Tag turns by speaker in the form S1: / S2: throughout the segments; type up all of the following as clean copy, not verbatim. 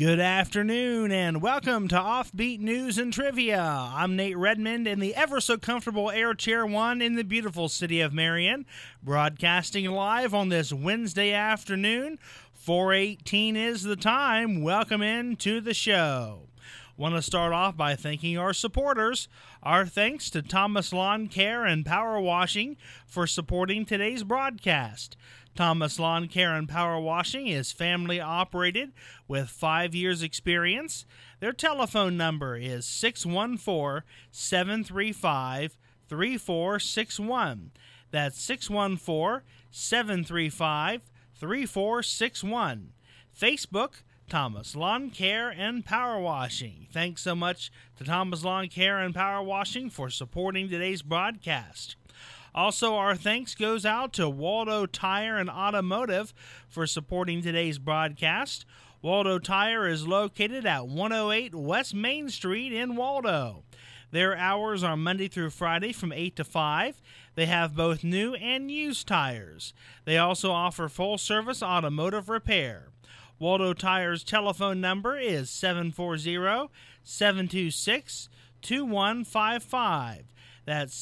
S1: Good afternoon and welcome to Offbeat News and Trivia. I'm Nate Redmond in the ever so comfortable Air Chair 1 in the beautiful city of Marion, broadcasting live on this Wednesday afternoon. 4:18 is the time. Welcome into the show. Want to start off by thanking our supporters. Our thanks to Thomas Lawn Care and Power Washing for supporting today's broadcast. Thomas Lawn Care and Power Washing is family operated with 5 years experience. Their telephone number is 614-735-3461. That's 614-735-3461. Facebook, Thomas Lawn Care and Power Washing. Thanks so much to Thomas Lawn Care and Power Washing for supporting today's broadcast. Also, our thanks goes out to Waldo Tire and Automotive for supporting today's broadcast. Waldo Tire is located at 108 West Main Street in Waldo. Their hours are Monday through Friday from 8 to 5. They have both new and used tires. They also offer full-service automotive repair. Waldo Tire's telephone number is 740-726-2155. That's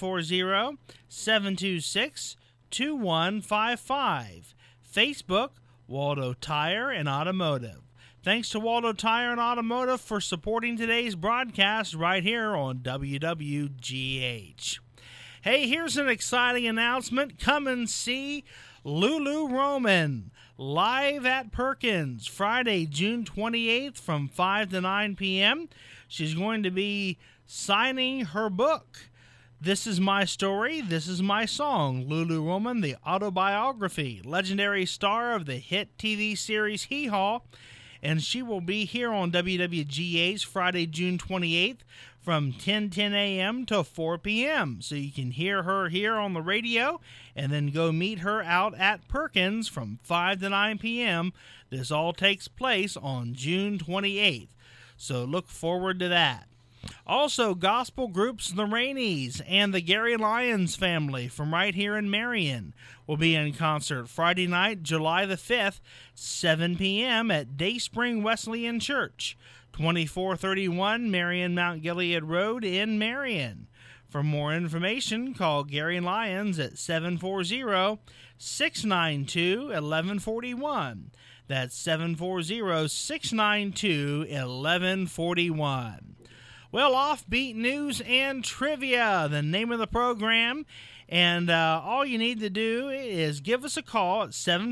S1: 740-726-2155. Facebook, Waldo Tire and Automotive. Thanks to Waldo Tire and Automotive for supporting today's broadcast right here on WWGH. Hey, here's an exciting announcement. Come and see Lulu Roman live at Perkins Friday, June 28th from 5 to 9 p.m. She's going to be signing her book. This is my story, this is my song. Lulu Roman, the autobiography, legendary star of the hit TV series Hee Haw, and she will be here on WWGH Friday, June 28th from 10 a.m. to 4 p.m. So you can hear her here on the radio and then go meet her out at Perkins from 5 to 9 p.m. This all takes place on June 28th. So look forward to that. Also, gospel groups The Rainies and the Gary Lyons family from right here in Marion will be in concert Friday night, July the 5th, 7 p.m. at Dayspring Wesleyan Church, 2431 Marion Mount Gilead Road in Marion. For more information, call Gary Lyons at 740-692-1141. That's 740-692-1141. Well, Offbeat News and Trivia, the name of the program. And all you need to do is give us a call at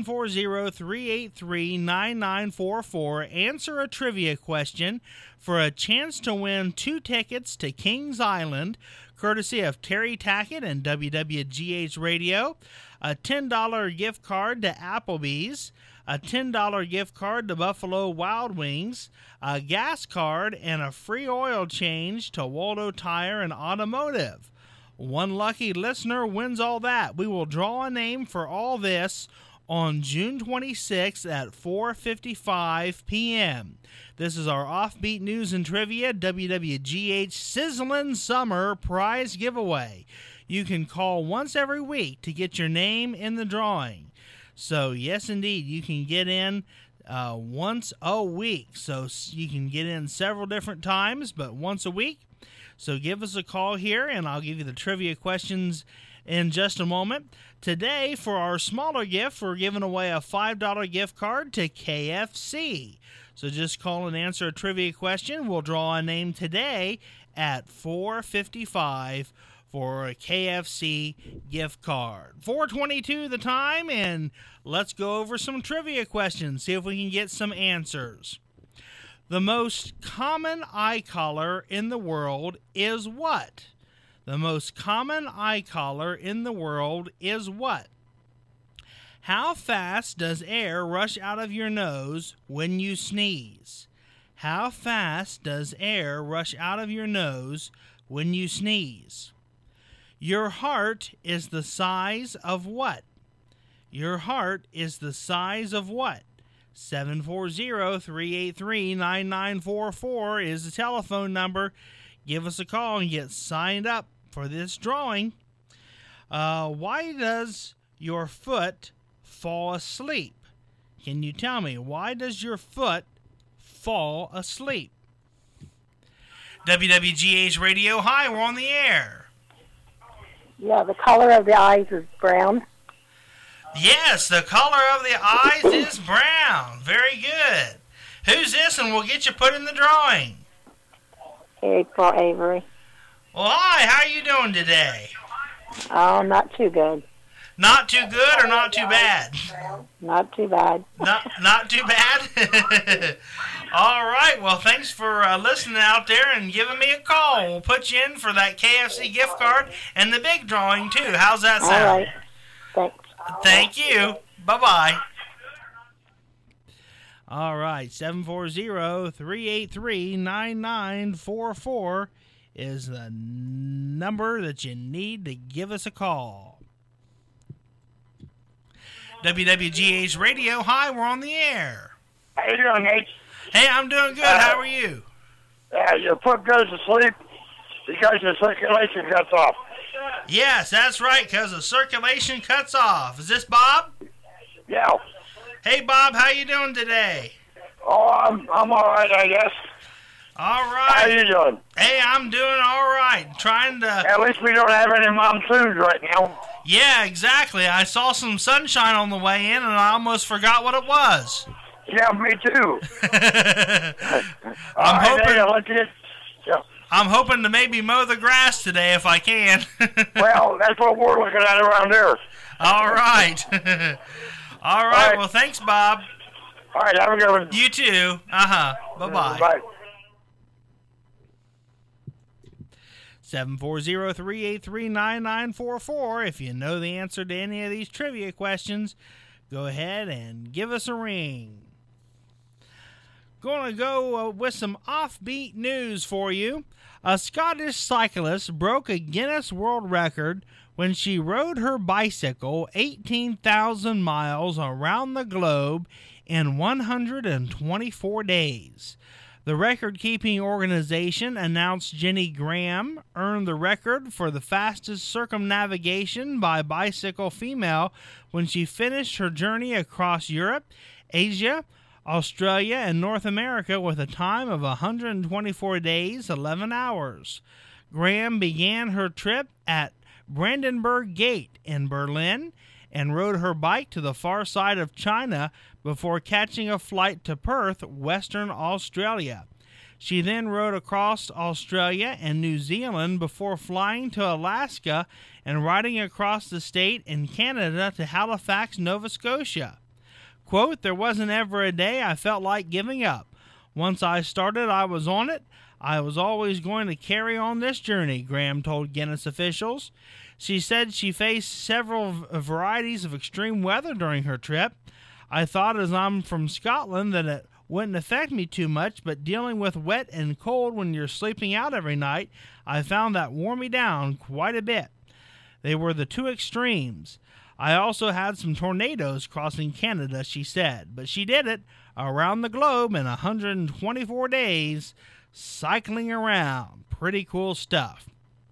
S1: 740-383-9944. Answer a trivia question for a chance to win 2 tickets to Kings Island, courtesy of Terry Tackett and WWGH Radio, a $10 gift card to Applebee's, a $10 gift card to Buffalo Wild Wings, a gas card, and a free oil change to Waldo Tire and Automotive. One lucky listener wins all that. We will draw a name for all this on June 26th at 4:55 p.m. This is our Offbeat News and Trivia WWGH Sizzling Summer Prize Giveaway. You can call once every week to get your name in the drawing. So, yes, indeed, you can get in once a week. So, you can get in several different times, but once a week. So, give us a call here, and I'll give you the trivia questions in just a moment. Today, for our smaller gift, we're giving away a $5 gift card to KFC. So, just call and answer a trivia question. We'll draw a name today at 4:55 for a KFC gift card. 4:22 the time, and let's go over some trivia questions, see if we can get some answers. The most common eye color in the world is what? The most common eye color in the world is what? How fast does air rush out of your nose when you sneeze? How fast does air rush out of your nose when you sneeze? Your heart is the size of what? Your heart is the size of what? 740-383-9944 is the telephone number. Give us a call and get signed up for this drawing. Why does your foot fall asleep? Can you tell me, why does your foot fall asleep. WWGH Radio. Hi, we're on the air.
S2: Yeah, the color of the eyes is brown.
S1: Yes, the color of the eyes is brown. Very good. Who's this, and we'll get you put in the drawing?
S2: April Avery.
S1: Well, hi, how are you doing today?
S2: Oh, not too good.
S1: Not too good or not too bad?
S2: Not too bad.
S1: Not too bad? All right, well, thanks for listening out there and giving me a call. We'll put you in for that KFC gift card and the big drawing, too. How's that sound?
S2: All right. Thanks.
S1: Thank you. Bye-bye. All right, 740-383-9944 is the number that you need to give us a call. WWGH Radio. Hi, we're on the air.
S3: How you doing, Nate?
S1: Hey, I'm doing good. How are you?
S3: Your foot goes to sleep because the circulation cuts off.
S1: Yes, that's right, because the circulation cuts off. Is this Bob?
S3: Yeah.
S1: Hey, Bob, how you doing today?
S3: Oh, I'm all right, I guess.
S1: All right.
S3: How you doing?
S1: Hey, I'm doing all right. Trying to...
S3: At least we don't have any monsoons right now.
S1: Yeah, exactly. I saw some sunshine on the way in, and I almost forgot what it was.
S3: Yeah, me too.
S1: I'm hoping to maybe mow the grass today if I can.
S3: Well, that's what we're looking at around here.
S1: All right. All right. Well, thanks, Bob.
S3: All right, have a good one.
S1: You too. Bye-bye.
S3: Bye.
S1: 740-383-9944. If you know the answer to any of these trivia questions, go ahead and give us a ring. Going to go with some offbeat news for you. A Scottish cyclist broke a Guinness World Record when she rode her bicycle 18,000 miles around the globe in 124 days. The record-keeping organization announced Jenny Graham earned the record for the fastest circumnavigation by bicycle female when she finished her journey across Europe, Asia, Australia, and North America with a time of 124 days, 11 hours. Graham began her trip at Brandenburg Gate in Berlin and rode her bike to the far side of China before catching a flight to Perth, Western Australia. She then rode across Australia and New Zealand before flying to Alaska and riding across the state in Canada to Halifax, Nova Scotia. Quote, "There wasn't ever a day I felt like giving up. Once I started, I was on it. I was always going to carry on this journey," Graham told Guinness officials. She said she faced several varieties of extreme weather during her trip. "I thought, as I'm from Scotland, that it wouldn't affect me too much, but dealing with wet and cold when you're sleeping out every night, I found that wore me down quite a bit. They were the two extremes. I also had some tornadoes crossing Canada," she said, but she did it around the globe in 124 days, cycling around. Pretty cool stuff.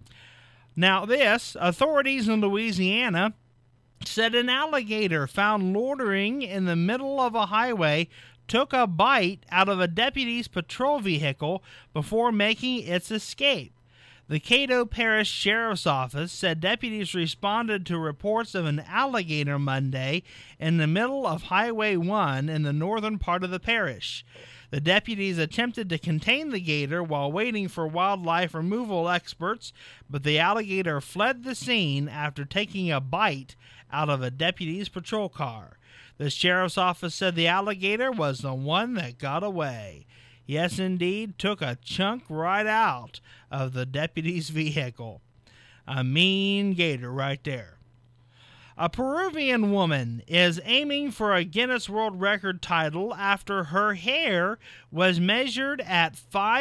S1: Now this, authorities in Louisiana said an alligator found loitering in the middle of a highway took a bite out of a deputy's patrol vehicle before making its escape. The Cato Parish Sheriff's Office said deputies responded to reports of an alligator Monday in the middle of Highway 1 in the northern part of the parish. The deputies attempted to contain the gator while waiting for wildlife removal experts, but the alligator fled the scene after taking a bite out of a deputy's patrol car. The sheriff's office said the alligator was the one that got away. Yes, indeed, took a chunk right out of the deputy's vehicle. A mean gator right there. A Peruvian woman is aiming for a Guinness World Record title after her hair was measured at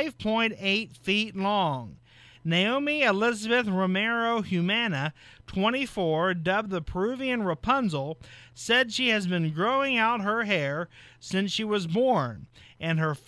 S1: 5.8 feet long. Naomi Elizabeth Romero Humana, 24, dubbed the Peruvian Rapunzel, said she has been growing out her hair since she was born, and her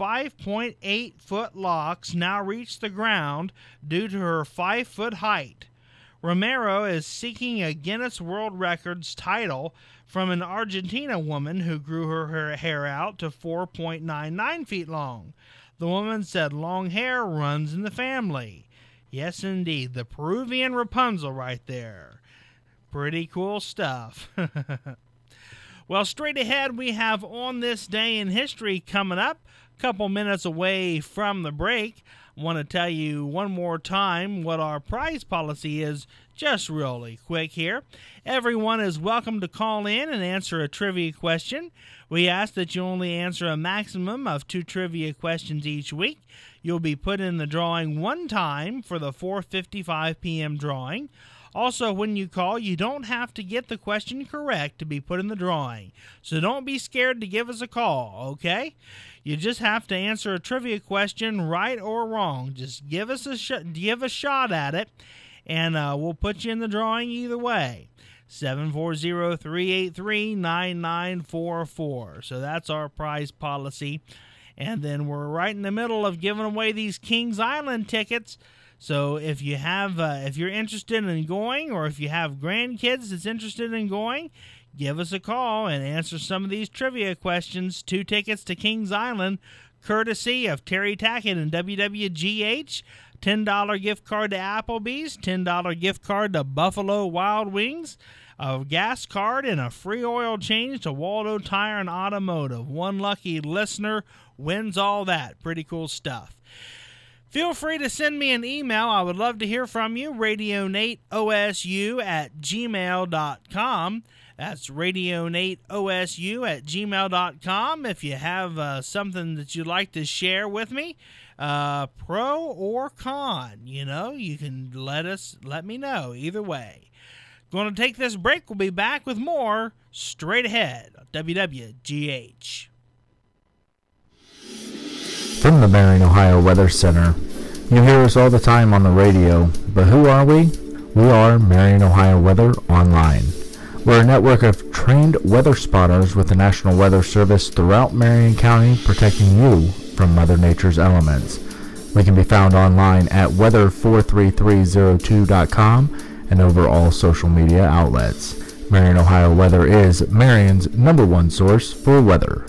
S1: 5.8-foot locks now reach the ground due to her 5-foot height. Romero is seeking a Guinness World Records title from an Argentina woman who grew her hair out to 4.99 feet long. The woman said long hair runs in the family. Yes, indeed. The Peruvian Rapunzel right there. Pretty cool stuff. Well, straight ahead, we have On This Day in History coming up. A couple minutes away from the break. I want to tell you one more time what our prize policy is, just really quick here. Everyone is welcome to call in and answer a trivia question. We ask that you only answer a maximum of 2 trivia questions each week. You'll be put in the drawing one time for the 4:55 p.m. drawing. Also, when you call, you don't have to get the question correct to be put in the drawing. So don't be scared to give us a call, okay? You just have to answer a trivia question right or wrong. Just give us a shot at it, and we'll put you in the drawing either way. 740-383-9944. So that's our prize policy. And then we're right in the middle of giving away these Kings Island tickets. So if you have, if you're interested in going, or if you have grandkids that's interested in going, give us a call and answer some of these trivia questions. 2 tickets to Kings Island, courtesy of Terry Tackett and WWGH. $10 gift card to Applebee's, $10 gift card to Buffalo Wild Wings, a gas card, and a free oil change to Waldo Tire and Automotive. One lucky listener wins all that. Pretty cool stuff. Feel free to send me an email. I would love to hear from you. RadioNateOSU@gmail.com. That's RadioNateOSU@gmail.com. If you have something that you'd like to share with me, pro or con, you can let me know either way. Going to take this break. We'll be back with more straight ahead on WWGH.
S4: From the Marion, Ohio Weather Center. You hear us all the time on the radio, but who are we? We are Marion, Ohio Weather Online. We're a network of trained weather spotters with the National Weather Service throughout Marion County, protecting you from Mother Nature's elements. We can be found online at weather43302.com and over all social media outlets. Marion, Ohio Weather is Marion's #1 source for weather.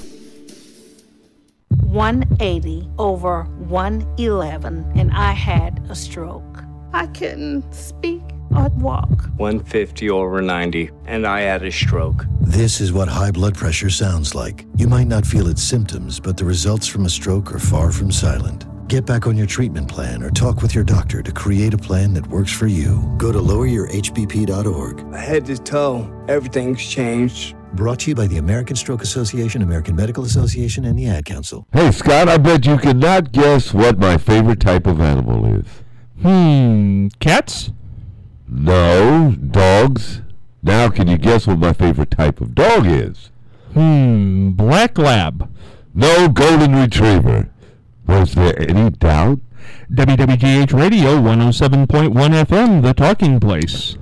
S5: 180 over 111, and I had a stroke. I couldn't speak or walk.
S6: 150 over 90, and I had a stroke.
S7: This is what high blood pressure sounds like. You might not feel its symptoms, but the results from a stroke are far from silent. Get back on your treatment plan or talk with your doctor to create a plan that works for you. Go to loweryourhbp.org.
S6: Head to toe, everything's changed.
S7: Brought to you by the American Stroke Association, American Medical Association, and the Ad Council.
S8: Hey, Scott, I bet you cannot guess what my favorite type of animal is.
S9: Cats?
S8: No, dogs. Now can you guess what my favorite type of dog is?
S9: Black Lab.
S8: No, Golden Retriever. Was there any doubt?
S9: WWGH Radio 107.1 FM, the talking place.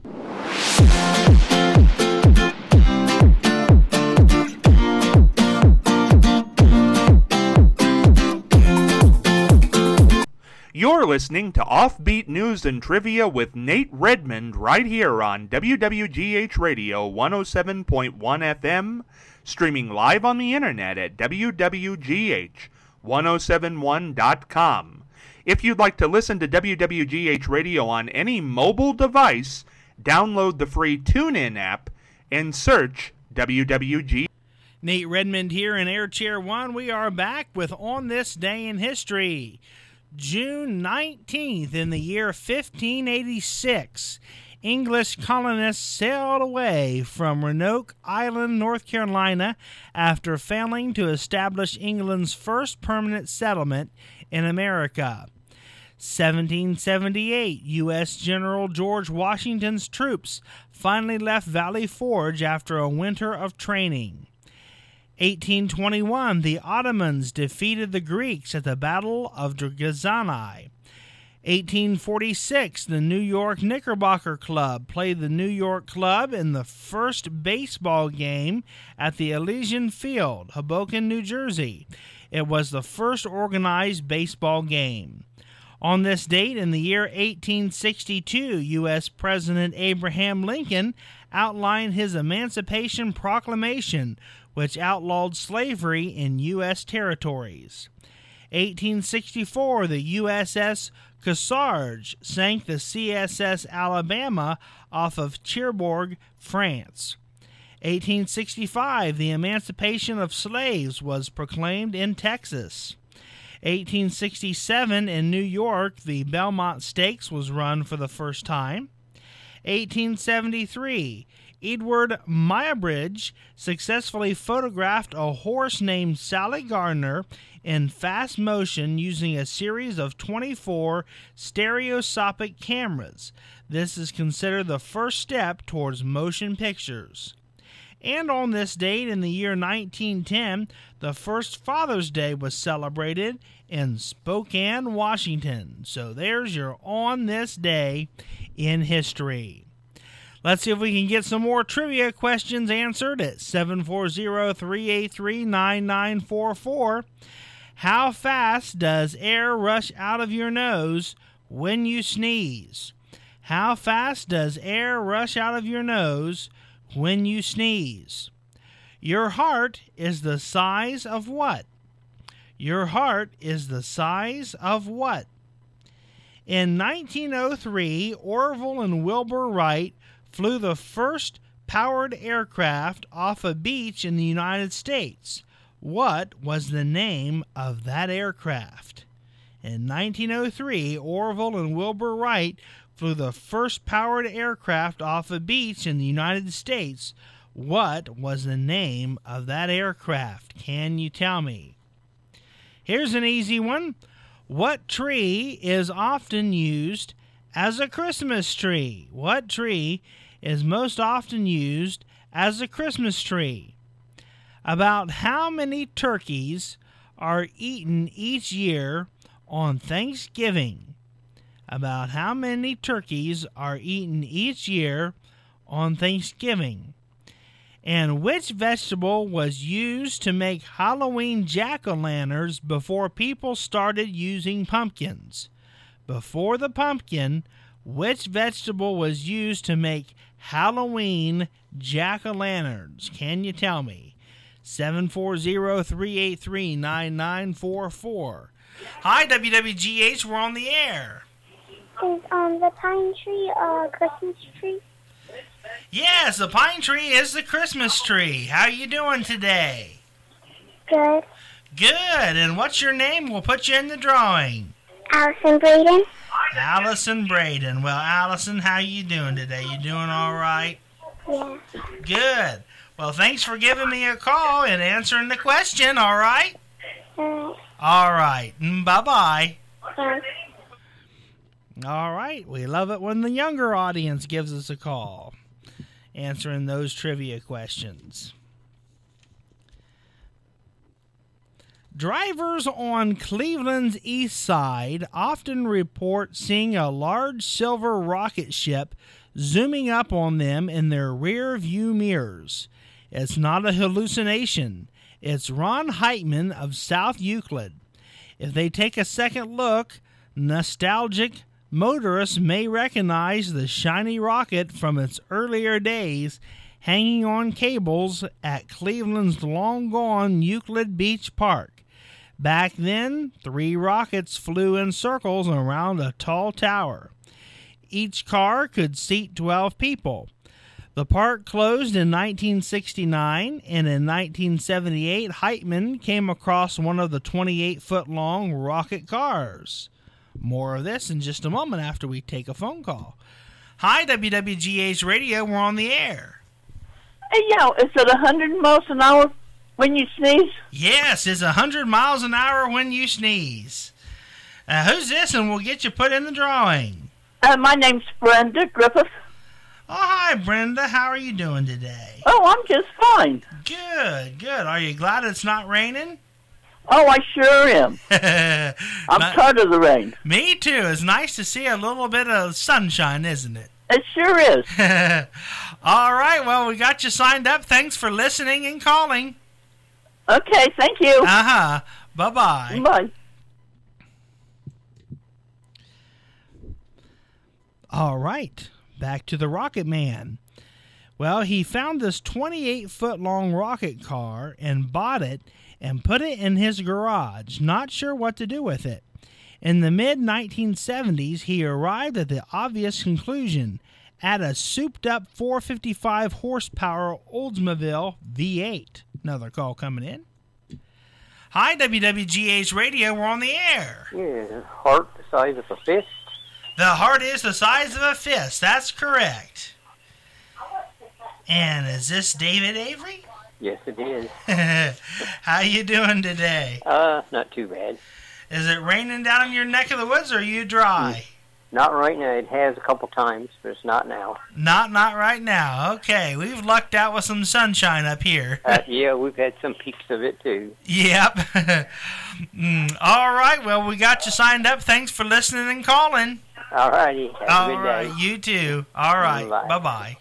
S10: You're listening to Offbeat News and Trivia with Nate Redmond right here on WWGH Radio 107.1 FM, streaming live on the internet at WWGH1071.com. If you'd like to listen to WWGH Radio on any mobile device, download the free TuneIn app and search WWGH.
S1: Nate Redmond here in Air Chair 1. We are back with On This Day in History. June 19th in the year 1586, English colonists sailed away from Roanoke Island, North Carolina, after failing to establish England's first permanent settlement in America. 1778, U.S. General George Washington's troops finally left Valley Forge after a winter of training. 1821, the Ottomans defeated the Greeks at the Battle of Dragazani. 1846, the New York Knickerbocker Club played the New York Club in the first baseball game at the Elysian Field, Hoboken, New Jersey. It was the first organized baseball game. On this date, in the year 1862, U.S. President Abraham Lincoln outlined his Emancipation Proclamation, which outlawed slavery in U.S. territories. 1864, the USS Kearsarge sank the CSS Alabama off of Cherbourg, France. 1865, the emancipation of slaves was proclaimed in Texas. 1867, in New York, the Belmont Stakes was run for the first time. 1873, Edward Muybridge successfully photographed a horse named Sally Gardner in fast motion using a series of 24 stereoscopic cameras. This is considered the first step towards motion pictures. And on this date, in the year 1910, the first Father's Day was celebrated in Spokane, Washington. So there's your On This Day in History. Let's see if we can get some more trivia questions answered at 740-383-9944. How fast does air rush out of your nose when you sneeze? How fast does air rush out of your nose when you sneeze? Your heart is the size of what? Your heart is the size of what? In 1903, Orville and Wilbur Wright flew the first powered aircraft off a beach in the United States. What was the name of that aircraft? In 1903, Orville and Wilbur Wright flew the first powered aircraft off a beach in the United States. What was the name of that aircraft? Can you tell me? Here's an easy one. What tree is often used as a Christmas tree? What tree is most often used as a Christmas tree? About how many turkeys are eaten each year on Thanksgiving? About how many turkeys are eaten each year on Thanksgiving? And which vegetable was used to make Halloween jack-o'-lanterns before people started using pumpkins? Before the pumpkin, which vegetable was used to make Halloween jack-o'-lanterns? Can you tell me? 740-383-9944. Hi, WWGH, we're on the air.
S11: Is the pine tree a Christmas tree?
S1: Yes, the pine tree is the Christmas tree. How are you doing today?
S11: Good.
S1: Good. And what's your name? We'll put you in the drawing.
S11: Allison Braden.
S1: Allison Braden. Well, Allison, how you doing today? You doing all right?
S11: Yeah.
S1: Good. Well, thanks for giving me a call and answering the question, all right?
S11: All
S1: right. Bye-bye.
S11: right.
S1: All right. We love it when the younger audience gives us a call, answering those trivia questions. Drivers on Cleveland's east side often report seeing a large silver rocket ship zooming up on them in their rear view mirrors. It's not a hallucination. It's Ron Heitman of South Euclid. If they take a second look, nostalgic motorists may recognize the shiny rocket from its earlier days hanging on cables at Cleveland's long-gone Euclid Beach Park. Back then, 3 rockets flew in circles around a tall tower. Each car could seat 12 people. The park closed in 1969, and in 1978, Heitman came across one of the 28-foot-long rocket cars. More of this in just a moment after we take a phone call. Hi, WWGH Radio. We're on the air.
S12: Hey, is it 100 miles an hour when you sneeze?
S1: Yes, it's 100 miles an hour when you sneeze. Who's this? And we'll get you put in the drawing.
S12: My name's Brenda Griffith.
S1: Oh, hi, Brenda. How are you doing today?
S12: Oh, I'm just fine.
S1: Good, good. Are you glad it's not raining?
S12: Oh, I sure am. I'm tired of the rain.
S1: Me too. It's nice to see a little bit of sunshine, isn't it?
S12: It sure is.
S1: All right. Well, we got you signed up. Thanks for listening and calling.
S12: Okay, thank you.
S1: Uh-huh. Bye-bye.
S12: Bye.
S1: All right, back to the Rocket Man. Well, he found this 28-foot-long rocket car and bought it and put it in his garage, not sure what to do with it. In the mid-1970s, he arrived at the obvious conclusion: add a souped-up 455-horsepower Oldsmobile V8. Another call coming in. Hi, WWGH Radio, we're on the air.
S13: Yeah, heart the size of a fist.
S1: The heart is the size of a fist, that's correct. And is this David Avery?
S13: Yes, it is.
S1: How you doing today?
S13: Not too bad.
S1: Is it raining down in your neck of the woods, or are you dry?
S13: Not right now. It has a couple times, but it's not now.
S1: Not right now. Okay, we've lucked out with some sunshine up here.
S13: Yeah, we've had some peaks of it, too.
S1: Yep. All right, well, we got you signed up. Thanks for listening and calling.
S13: All righty. Have a good day.
S1: All right, you too. All right, bye-bye.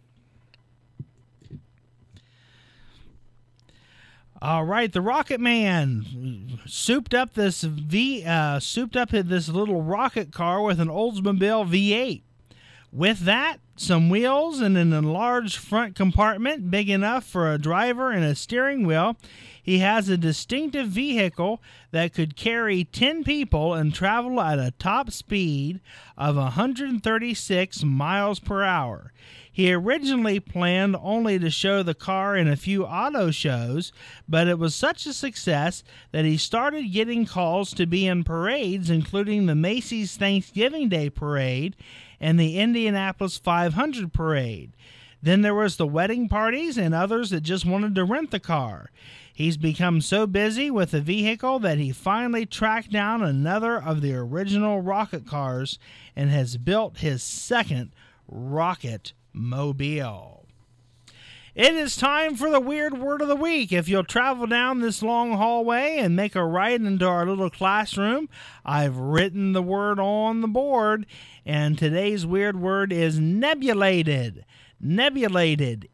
S1: All right, the Rocket Man souped up this little rocket car with an Oldsmobile V8. With that, some wheels and an enlarged front compartment big enough for a driver and a steering wheel, he has a distinctive vehicle that could carry 10 people and travel at a top speed of 136 miles per hour. He originally planned only to show the car in a few auto shows, but it was such a success that he started getting calls to be in parades, including the Macy's Thanksgiving Day Parade and the Indianapolis 500 Parade. Then there was the wedding parties and others that just wanted to rent the car. He's become so busy with the vehicle that he finally tracked down another of the original rocket cars and has built his second rocket mobile. It is time for the Weird Word of the Week. If you'll travel down this long hallway and make a right into our little classroom, I've written the word on the board, and today's weird word is nebulated. Nebulated.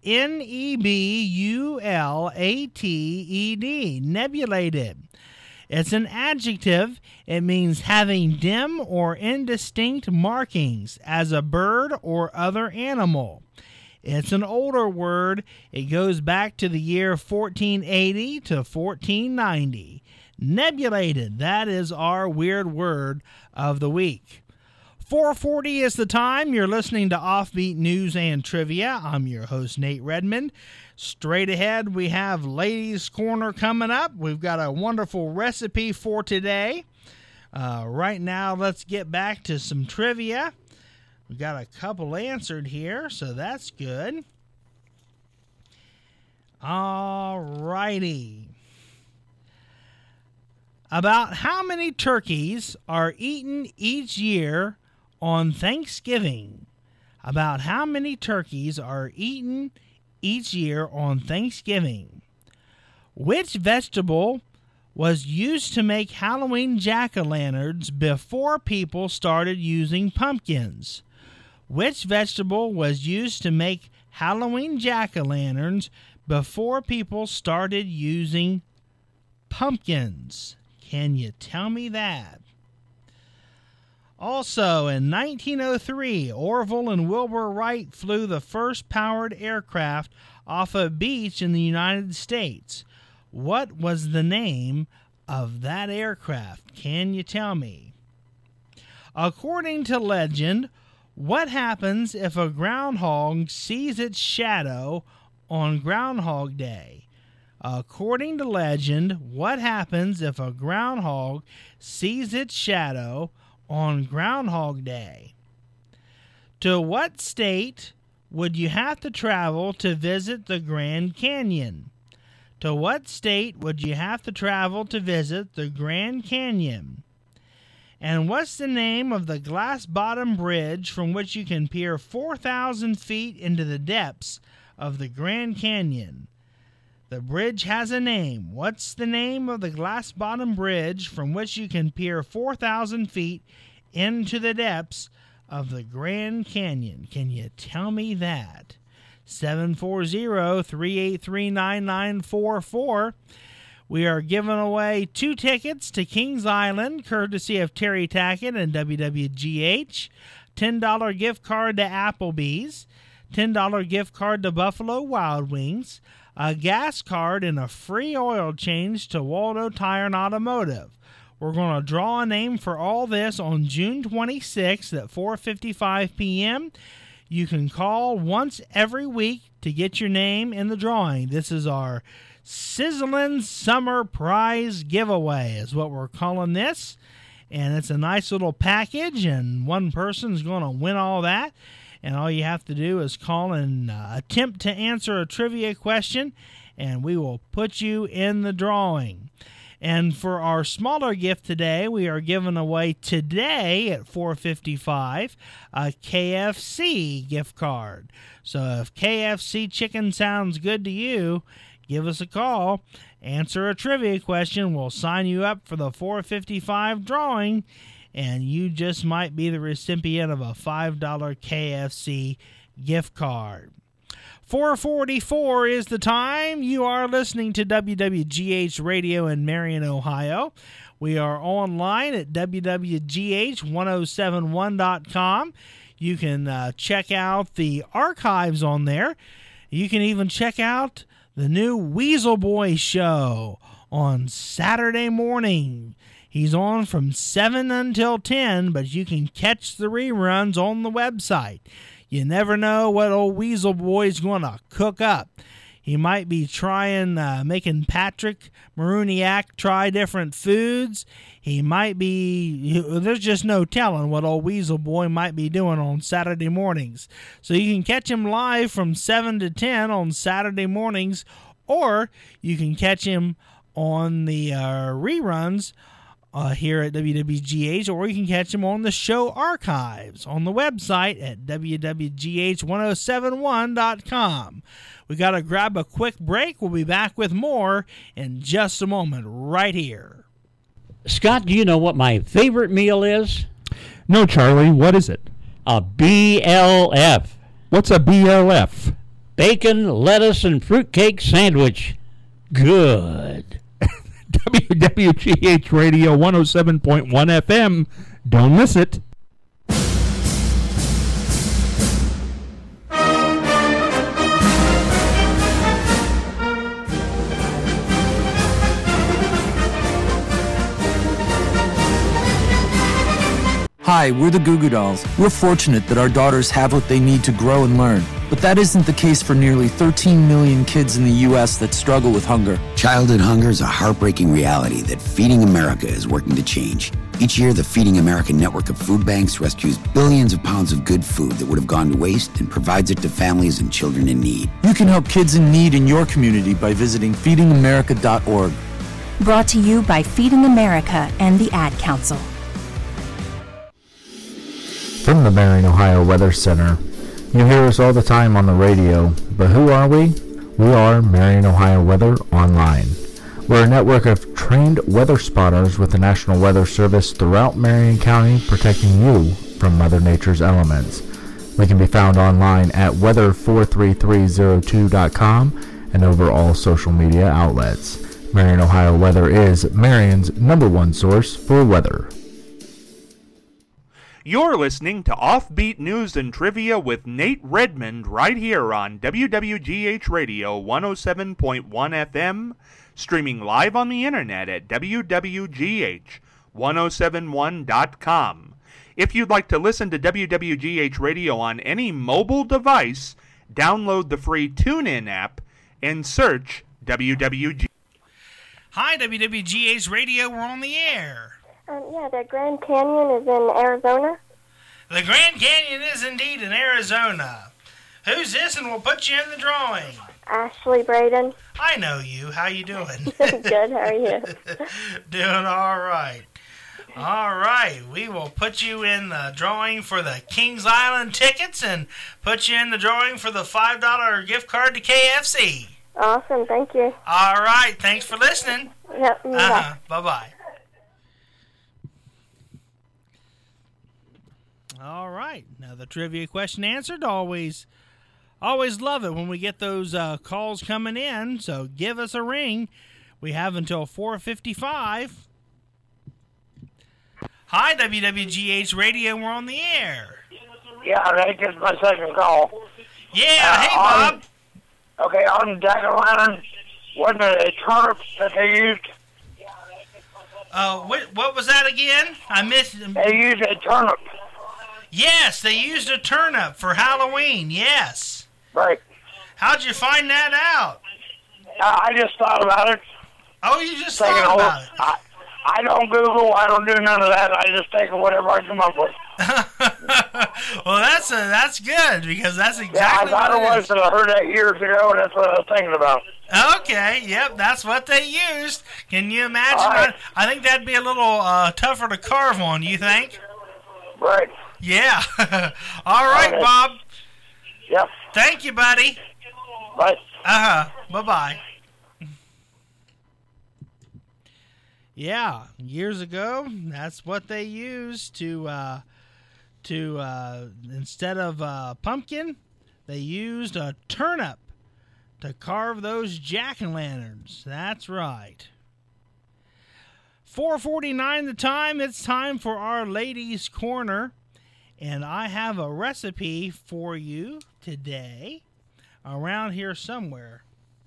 S1: N-E-B-U-L-A-T-E-D. Nebulated. It's an adjective. It means having dim or indistinct markings as a bird or other animal. It's an older word. It goes back to the year 1480 to 1490. Nebulated. That is our weird word of the week. 4:40 is the time. You're listening to Offbeat News and Trivia. I'm your host, Nate Redmond. Straight ahead, we have Ladies' Corner coming up. We've got a wonderful recipe for today. Right now, let's get back to some trivia. We got a couple answered here, so that's good. All righty. About how many turkeys are eaten each year on Thanksgiving? About how many turkeys are eaten each year on Thanksgiving? Which vegetable was used to make Halloween jack-o'-lanterns before people started using pumpkins? Which vegetable was used to make Halloween jack-o'-lanterns before people started using pumpkins? Can you tell me that? Also, in 1903, Orville and Wilbur Wright flew the first powered aircraft off a beach in the United States. What was the name of that aircraft? Can you tell me? According to legend, what happens if a groundhog sees its shadow on Groundhog Day? According to legend, what happens if a groundhog sees its shadow on Groundhog Day? To what state would you have to travel to visit the Grand Canyon? To what state would you have to travel to visit the Grand Canyon? And what's the name of the glass-bottom bridge from which you can peer 4,000 feet into the depths of the Grand Canyon? The bridge has a name. What's the name of the glass-bottom bridge from which you can peer 4,000 feet into the depths of the Grand Canyon? Can you tell me that? 740-383-9944. We are giving away 2 tickets to Kings Island, courtesy of Terry Tackett and WWGH. $10 gift card to Applebee's, $10 gift card to Buffalo Wild Wings, a gas card, and a free oil change to Waldo Tire and Automotive. We're going to draw a name for all this on June 26th at 4:55 p.m. You can call once every week to get your name in the drawing. This is our Sizzling Summer Prize Giveaway is what we're calling this. And it's a nice little package, and one person's going to win all that. And all you have to do is call and attempt to answer a trivia question, and we will put you in the drawing. And for our smaller gift today, we are giving away today at 4:55 a KFC gift card. So if KFC chicken sounds good to you, give us a call, answer a trivia question, we'll sign you up for the 4:55 drawing, and you just might be the recipient of a $5 KFC gift card. 4:44 is the time. You are listening to WWGH Radio in Marion, Ohio. We are online at WWGH1071.com. You can check out the archives on there. You can even check out the new Weasel Boy show on Saturday morning. He's on from 7 until 10, but you can catch the reruns on the website. You never know what old Weasel Boy's going to cook up. He might be making Patrick Maruniak try different foods. He might be, there's just no telling what old Weasel Boy might be doing on Saturday mornings. So you can catch him live from 7 to 10 on Saturday mornings, or you can catch him on the reruns here at WWGH, or you can catch him on the show archives on the website at WWGH1071.com. We got to grab a quick break. We'll be back with more in just a moment right here.
S14: Scott, do you know what my favorite meal is?
S9: No, Charlie. What is it?
S14: A BLF.
S9: What's a BLF?
S14: Bacon, lettuce, and fruitcake sandwich. Good.
S9: WWGH Radio 107.1 FM. Don't miss it.
S15: Hi, we're the Goo Goo Dolls. We're fortunate that our daughters have what they need to grow and learn. But that isn't the case for nearly 13 million kids in the U.S. that struggle with hunger.
S16: Childhood hunger is a heartbreaking reality that Feeding America is working to change. Each year, the Feeding America network of food banks rescues billions of pounds of good food that would have gone to waste and provides it to families and children in need.
S15: You can help kids in need in your community by visiting feedingamerica.org.
S17: Brought to you by Feeding America and the Ad Council.
S4: From the Marion, Ohio Weather Center. You hear us all the time on the radio, but who are we? We are Marion, Ohio Weather Online. We're a network of trained weather spotters with the National Weather Service throughout Marion County, protecting you from Mother Nature's elements. We can be found online at weather43302.com and over all social media outlets. Marion, Ohio Weather is Marion's #1 source for weather.
S10: You're listening to Offbeat News and Trivia with Nate Redmond right here on WWGH Radio 107.1 FM, streaming live on the internet at WWGH1071.com. If you'd like to listen to WWGH Radio on any mobile device, download the free TuneIn app and search WWG.
S1: Hi, WWGH Radio, we're on the air.
S11: Yeah, the Grand Canyon is in Arizona.
S1: The Grand Canyon is indeed in Arizona. Who's this, and we'll put you in the drawing?
S11: Ashley Braden.
S1: I know you. How you doing?
S11: Good, how are you?
S1: Doing all right. All right, we will put you in the drawing for the Kings Island tickets and put you in the drawing for the $5 gift card to KFC.
S11: Awesome, thank you.
S1: All right, thanks for listening.
S11: Yep, bye.
S1: Bye-bye. All right. Now the trivia question answered. Always love it when we get those calls coming in. So give us a ring. We have until 4:55. Hi, WWGH Radio. We're on the air.
S3: Yeah, that gets my second call.
S1: Yeah, hey, Bob.
S3: Okay, on jack-o'-lantern, wasn't it a turnip that they used?
S1: What was that again? I missed it.
S3: They used a turnip.
S1: Yes, they used a turnip for Halloween, yes.
S3: Right.
S1: How'd you find that out?
S3: I just thought about it.
S1: Oh, you just thought about it?
S3: I don't Google. I don't do none of that. I just take whatever I come up with.
S1: Well, that's good, because that's exactly
S3: I thought it was, because I heard that years ago, and that's what I was thinking about.
S1: Okay, yep, that's what they used. Can you imagine?
S3: Right.
S1: I think that'd be a little tougher to carve on, you think?
S3: Right.
S1: Yeah. All right, okay. Bob.
S3: Yep.
S1: Thank you, buddy.
S3: Bye.
S1: Bye-bye. Yeah, years ago, that's what they used to instead of pumpkin, they used a turnip to carve those jack-o'-lanterns. That's right. 4:49 the time. It's time for our Ladies' Corner, and I have a recipe for you today around here somewhere.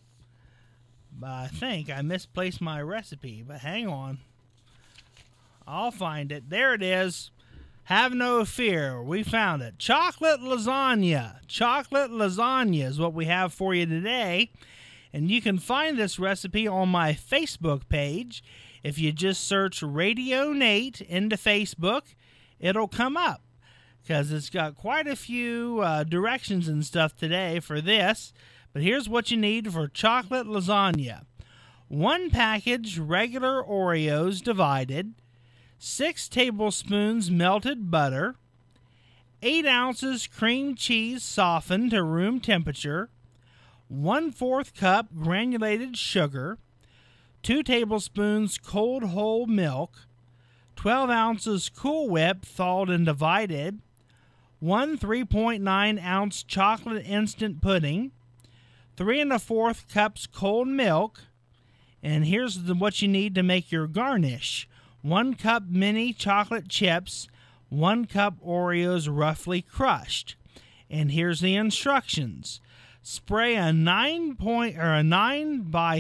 S1: But I think I misplaced my recipe, but hang on. I'll find it. There it is. Have no fear. We found it. Chocolate lasagna. Chocolate lasagna is what we have for you today. And you can find this recipe on my Facebook page. If you just search Radio Nate into Facebook, it'll come up, because it's got quite a few directions and stuff today for this. But here's what you need for chocolate lasagna. 1 package regular Oreos divided, 6 tablespoons melted butter, 8 ounces cream cheese softened to room temperature, 1/4 cup granulated sugar, 2 tablespoons cold whole milk, 12 ounces Cool Whip thawed and divided, 1 3.9 ounce chocolate instant pudding, 3 1/4 cups cold milk, and here's what you need to make your garnish. 1 cup mini chocolate chips, 1 cup Oreos roughly crushed. And here's the instructions. Spray a 9 by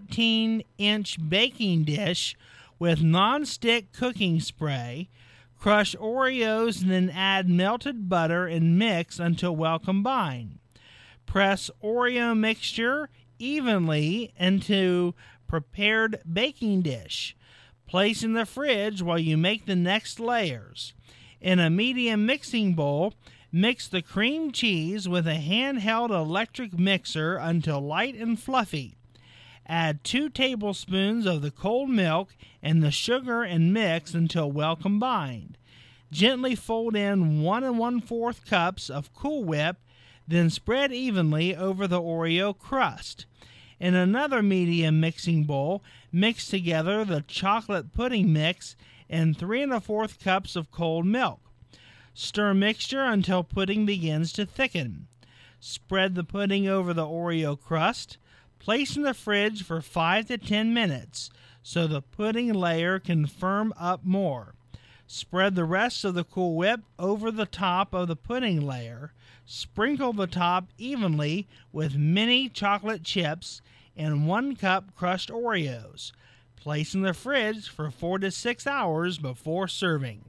S1: 13 inch baking dish with non-stick cooking spray. Crush Oreos and then add melted butter and mix until well combined. Press Oreo mixture evenly into prepared baking dish. Place in the fridge while you make the next layers. In a medium mixing bowl, mix the cream cheese with a handheld electric mixer until light and fluffy. Add 2 tablespoons of the cold milk and the sugar and mix until well combined. Gently fold in 1 1/4 cups of Cool Whip, then spread evenly over the Oreo crust. In another medium mixing bowl, mix together the chocolate pudding mix and 3 1/4 cups of cold milk. Stir mixture until pudding begins to thicken. Spread the pudding over the Oreo crust. Place in the fridge for 5 to 10 minutes so the pudding layer can firm up more. Spread the rest of the Cool Whip over the top of the pudding layer. Sprinkle the top evenly with mini chocolate chips and 1 cup crushed Oreos. Place in the fridge for 4 to 6 hours before serving.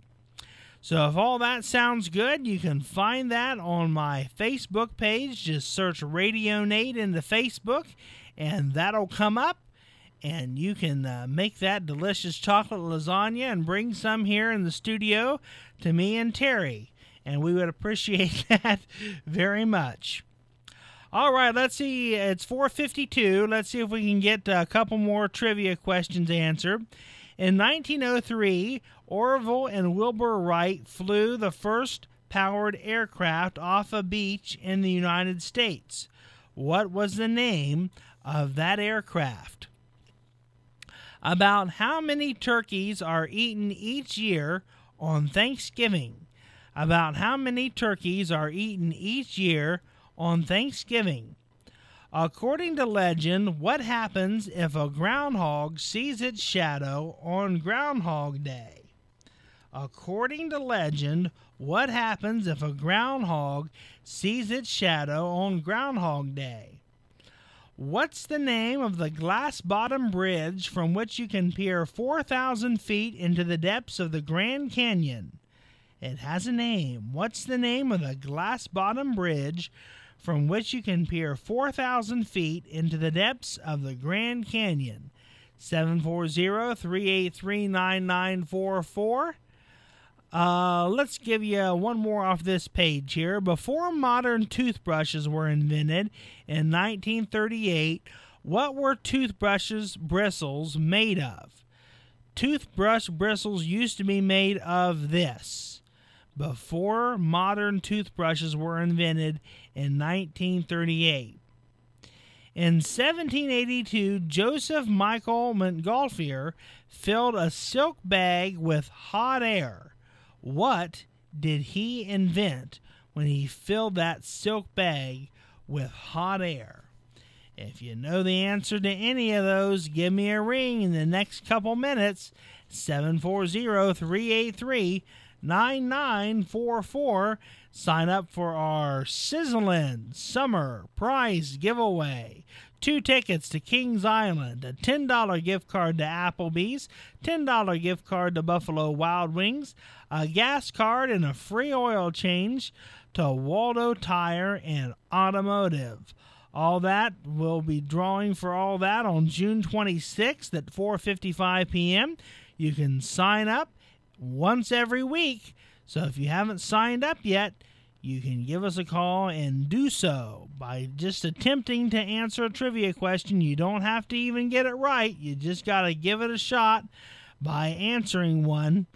S1: So if all that sounds good, you can find that on my Facebook page. Just search Radio Nate into Facebook, and that'll come up. And you can make that delicious chocolate lasagna and bring some here in the studio to me and Terry. And we would appreciate that very much. All right, let's see. It's 4:52. Let's see if we can get a couple more trivia questions answered. In 1903, Orville and Wilbur Wright flew the first powered aircraft off a beach in the United States. What was the name of that aircraft? About how many turkeys are eaten each year on Thanksgiving? About how many turkeys are eaten each year on Thanksgiving? According to legend, what happens if a groundhog sees its shadow on Groundhog Day? According to legend, what happens if a groundhog sees its shadow on Groundhog Day? What's the name of the glass-bottom bridge from which you can peer 4,000 feet into the depths of the Grand Canyon? It has a name. What's the name of the glass-bottom bridge from which you can peer 4,000 feet into the depths of the Grand Canyon? 740-383-9944. Let's give you one more off this page here. Before modern toothbrushes were invented in 1938, what were toothbrushes' bristles made of? Toothbrush bristles used to be made of this. Before modern toothbrushes were invented in 1938. In 1782, Joseph Michael Montgolfier filled a silk bag with hot air. What did he invent when he filled that silk bag with hot air? If you know the answer to any of those, give me a ring in the next couple minutes. 740-383-9944. Sign up for our Sizzlin' Summer Prize Giveaway. 2 tickets to Kings Island, a $10 gift card to Applebee's, $10 gift card to Buffalo Wild Wings, a gas card, and a free oil change to Waldo Tire and Automotive. All that, we'll be drawing for all that on June 26th at 4:55 p.m. You can sign up once every week. So if you haven't signed up yet, you can give us a call and do so by just attempting to answer a trivia question. You don't have to even get it right. You just got to give it a shot by answering one.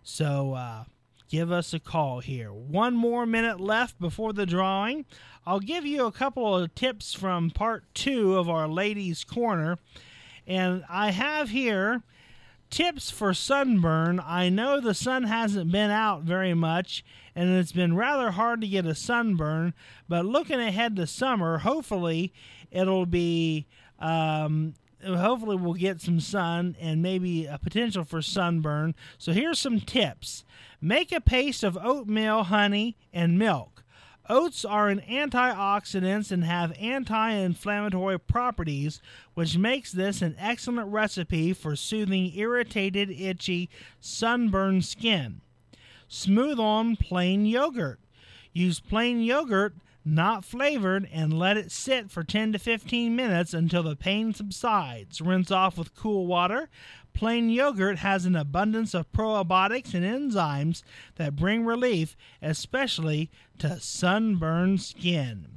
S1: So give us a call here. One more minute left before the drawing. I'll give you a couple of tips from part 2 of our Ladies' Corner. And I have here tips for sunburn. I know the sun hasn't been out very much, and it's been rather hard to get a sunburn, but looking ahead to summer, hopefully it'll be, hopefully we'll get some sun and maybe a potential for sunburn. So here's some tips. Make a paste of oatmeal, honey, and milk. Oats are an antioxidant and have anti-inflammatory properties, which makes this an excellent recipe for soothing irritated, itchy, sunburned skin. Smooth on plain yogurt. Use plain yogurt, not flavored, and let it sit for 10 to 15 minutes until the pain subsides. Rinse off with cool water. Plain yogurt has an abundance of probiotics and enzymes that bring relief, especially to sunburned skin.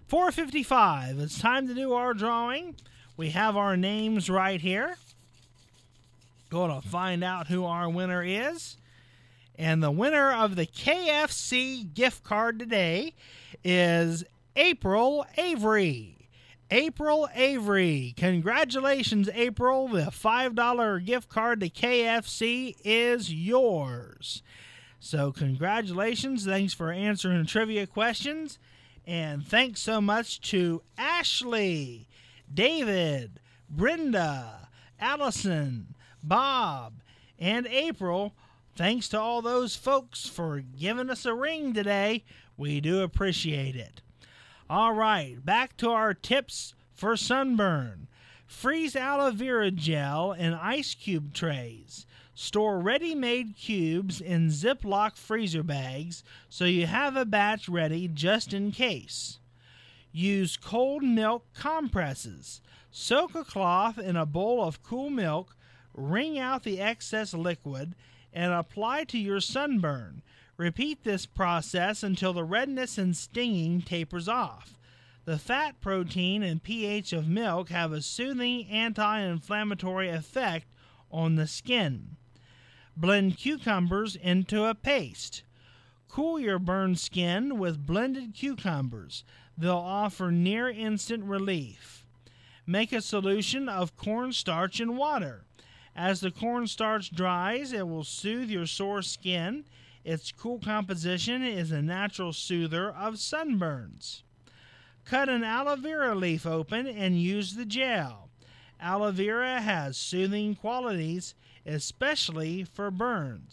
S1: 4:55, it's time to do our drawing. We have our names right here. Going to find out who our winner is. And the winner of the KFC gift card today is April Avery. April Avery. Congratulations, April. The $5 gift card to KFC is yours. So congratulations. Thanks for answering the trivia questions. And thanks so much to Ashley, David, Brenda, Allison, Bob, and April. Thanks to all those folks for giving us a ring today. We do appreciate it. All right, back to our tips for sunburn. Freeze aloe vera gel in ice cube trays. Store ready-made cubes in Ziploc freezer bags so you have a batch ready just in case. Use cold milk compresses. Soak a cloth in a bowl of cool milk, wring out the excess liquid, and apply to your sunburn. Repeat this process until the redness and stinging tapers off. The fat, protein, and pH of milk have a soothing anti-inflammatory effect on the skin. Blend cucumbers into a paste. Cool your burned skin with blended cucumbers. They'll offer near instant relief. Make a solution of cornstarch and water. As the cornstarch dries, it will soothe your sore skin. Its cool composition is a natural soother of sunburns. Cut an aloe vera leaf open and use the gel. Aloe vera has soothing qualities, especially for burns.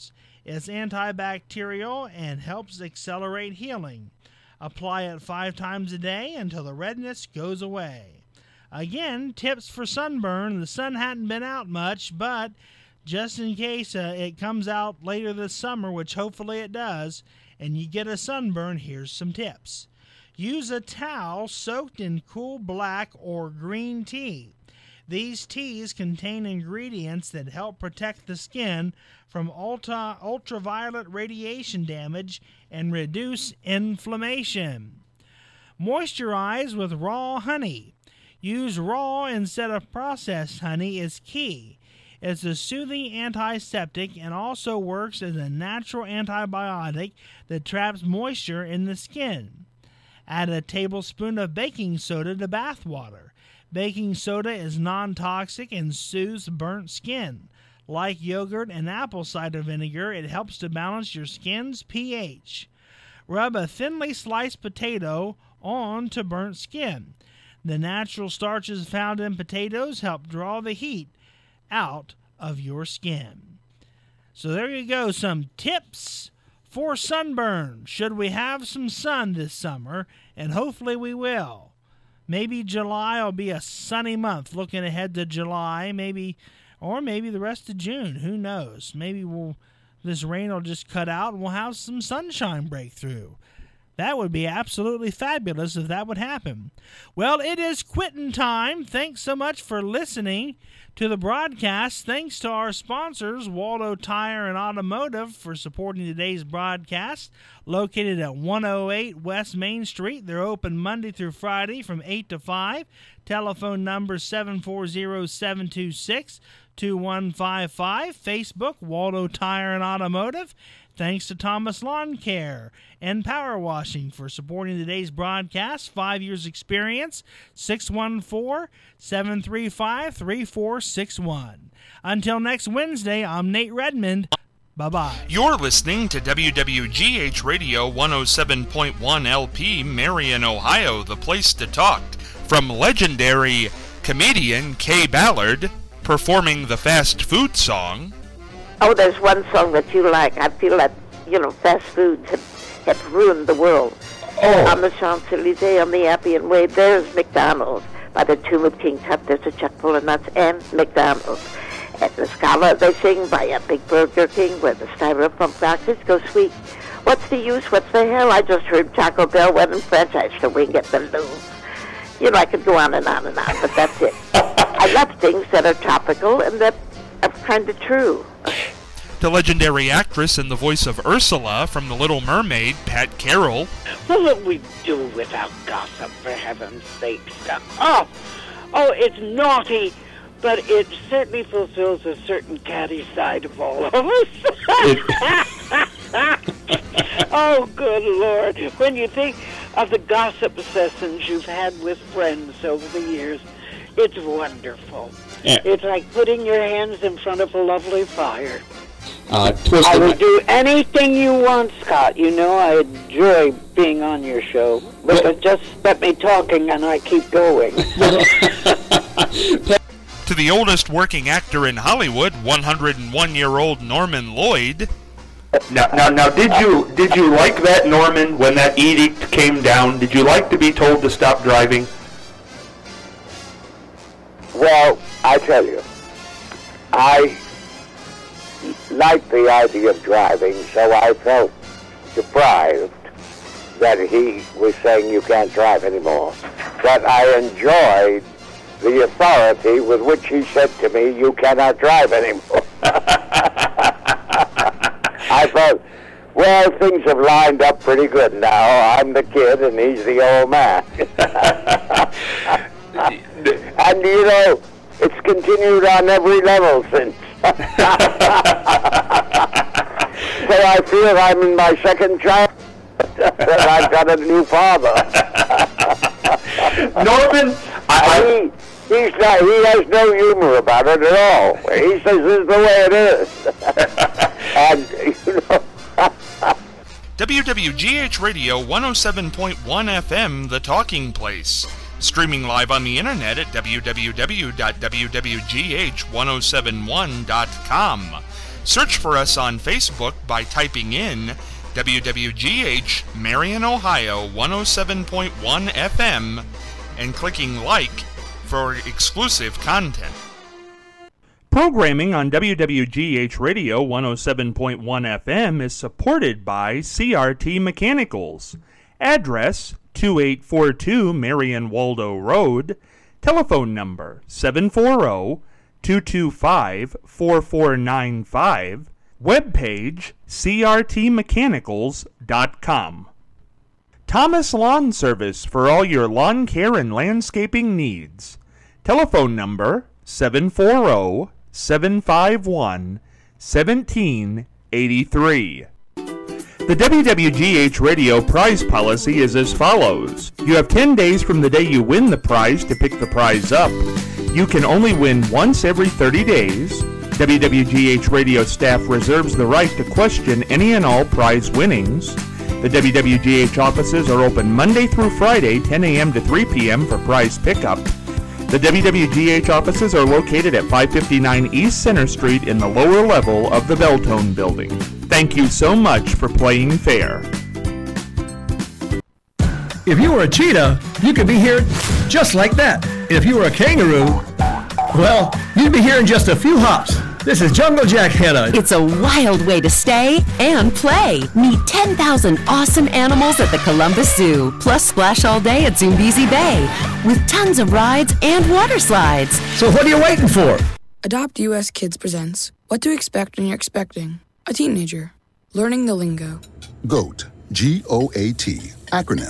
S1: It's antibacterial and helps accelerate healing. Apply it 5 times a day until the redness goes away. Again, tips for sunburn. The sun hadn't been out much, but just in case it comes out later this summer, which hopefully it does, and you get a sunburn, here's some tips. Use a towel soaked in cool black or green tea. These teas contain ingredients that help protect the skin from ultraviolet radiation damage and reduce inflammation. Moisturize with raw honey. Use raw instead of processed honey is key. It's a soothing antiseptic and also works as a natural antibiotic that traps moisture in the skin. Add a tablespoon of baking soda to bath water. Baking soda is non-toxic and soothes burnt skin. Like yogurt and apple cider vinegar, it helps to balance your skin's pH. Rub a thinly sliced potato on to burnt skin. The natural starches found in potatoes help draw the heat out of your skin. So there you go, some tips for sunburn. Should we have some sun this summer? And hopefully we will. Maybe July will be a sunny month. Looking ahead to July, maybe the rest of June. Who knows? Maybe this rain will just cut out and we'll have some sunshine break through. That would be absolutely fabulous if that would happen. Well, it is quitting time. Thanks so much for listening to the broadcast. Thanks to our sponsors, Waldo Tire and Automotive, for supporting today's broadcast. Located at 108 West Main Street. They're open Monday through Friday from 8 to 5. Telephone number 740-726-2155. Facebook, Waldo Tire and Automotive. Thanks to Thomas Lawn Care and Power Washing for supporting today's broadcast. 5 years experience, 614-735-3461. Until next Wednesday, I'm Nate Redmond. Bye-bye.
S10: You're listening to WWGH Radio 107.1 LP, Marion, Ohio, the place to talk. From legendary comedian Kay Ballard, performing the fast food song.
S18: Oh, there's one song that you like. I feel that, fast foods have ruined the world. Oh. On the Champs-Elysees, on the Appian Way, there's McDonald's. By the tomb of King Tut, there's a chuck full of nuts and McDonald's. At the Scala, they sing by a big Burger King where the styrofoam crackers go sweet. What's the use? What's the hell? I just heard Taco Bell went and franchised the wing at the Louvre. I could go on and on and on, but that's it. I love things that are topical and that are kind of true.
S10: The legendary actress and the voice of Ursula from The Little Mermaid, Pat Carroll.
S19: What would we do without gossip, for heaven's sake? Oh, it's naughty, but it certainly fulfills a certain catty side of all of us. Oh, good Lord. When you think of the gossip sessions you've had with friends over the years, it's wonderful. Yeah. It's like putting your hands in front of a lovely fire. I will do anything you want, Scott. I enjoy being on your show. But just let me talking and I keep going.
S10: To the oldest working actor in Hollywood, 101-year-old Norman Lloyd.
S20: Now, did you like that, Norman, when that edict came down? Did you like to be told to stop driving?
S21: Well, I tell you, I liked the idea of driving, so I felt deprived that he was saying you can't drive anymore. But I enjoyed the authority with which he said to me, you cannot drive anymore. I thought, well, things have lined up pretty good now. I'm the kid and he's the old man. And, it's continued on every level since. So I feel I'm in my second child. That I've got a new father.
S20: Norman,
S21: he has no humor about it at all. He says this is the way it is. And,
S10: WWGH Radio 107.1 FM, The Talking Place. Streaming live on the internet at www.wwgh1071.com. Search for us on Facebook by typing in WWGH Marion, Ohio 107.1 FM and clicking like for exclusive content. Programming on WWGH Radio 107.1 FM is supported by CRT Mechanicals. Address 2842 Marion Waldo Road. Telephone number 740-225-4495. Webpage crtmechanicals.com. Thomas Lawn Service for all your lawn care and landscaping needs. Telephone number 740-751-1783. The WWGH Radio prize policy is as follows. You have 10 days from the day you win the prize to pick the prize up. You can only win once every 30 days. WWGH Radio staff reserves the right to question any and all prize winnings. The WWGH offices are open Monday through Friday, 10 a.m. to 3 p.m. for prize pickup. The WWGH offices are located at 559 East Center Street in the lower level of the Beltone building. Thank you so much for playing fair.
S2: If you were a cheetah, you could be here just like that. If you were a kangaroo, well, you'd be here in just a few hops. This is Jungle Jack Hanna.
S22: It's a wild way to stay and play. Meet 10,000 awesome animals at the Columbus Zoo, plus splash all day at Zoombezi Bay, with tons of rides and water slides.
S2: So what are you waiting for?
S23: Adopt US Kids presents What to Expect When You're Expecting a Teenager. Learning the Lingo.
S24: GOAT, G-O-A-T, acronym.